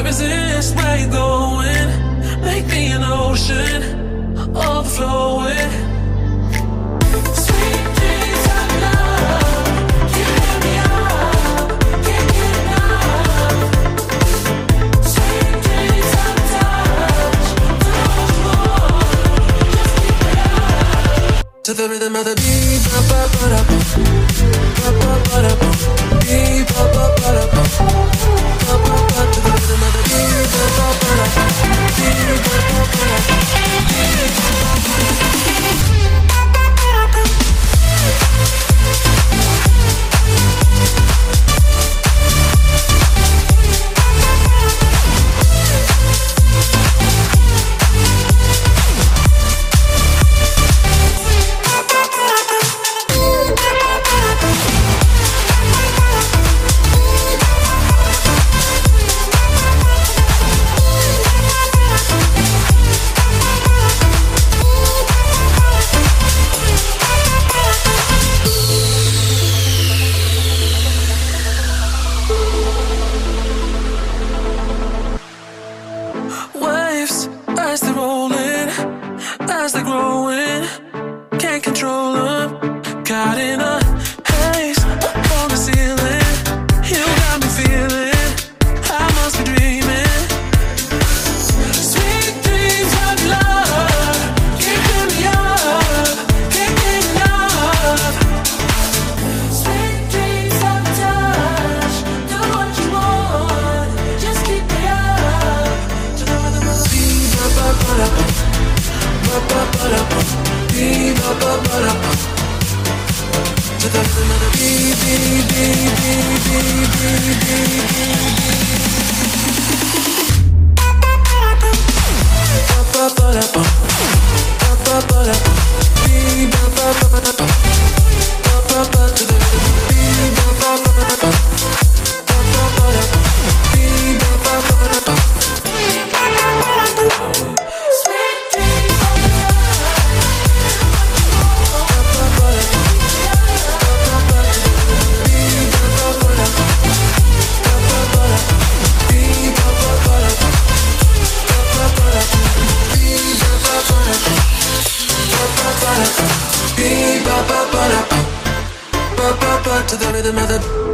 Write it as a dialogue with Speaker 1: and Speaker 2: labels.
Speaker 1: resist where you're going. Make me an ocean, overflowing. Sweet dreams of love, you fill me up, can't get enough. Sweet dreams of touch, the more, just keep it up. To the rhythm of the beat, ba ba ba da ba, ba ba ba da ba, beat ba ba ba da ba, ba ba ba. To the rhythm of the beat, ba ba ba da ba, beat ba ba ba da ba, beat ba ba ba da ba. Waves, as they're rolling, as they're growing, can't control them. Caught in a haze, on the ceiling, you got me feeling, I must be dreaming. Sweet dreams of love, can't fill me up, can't get enough. Sweet dreams of touch, do what you want, just keep it up. To the rhythm of the beat, ba ba ba da ba, ba ba ba da ba, beat ba ba ba da ba. To the rhythm of the beat, beat, beat, beat, beat, beat, beat, beat. Ba ba ba da ba, ba ba ba da ba, beat ba ba ba da ba, ba ba ba. To the rhythm of the beat, ba ba ba da ba, ba ba ba da ba, beat ba ba ba da ba. Sweet dreams of love, ba ba ba da ba, ba ba ba. Beat ba ba ba da ba, ba ba ba da ba, beat ba ba ba da ba, ba ba ba da ba, beat ba ba ba da ba, ba ba ba da ba, beat ba ba ba da ba, ba ba ba. To the rhythm of the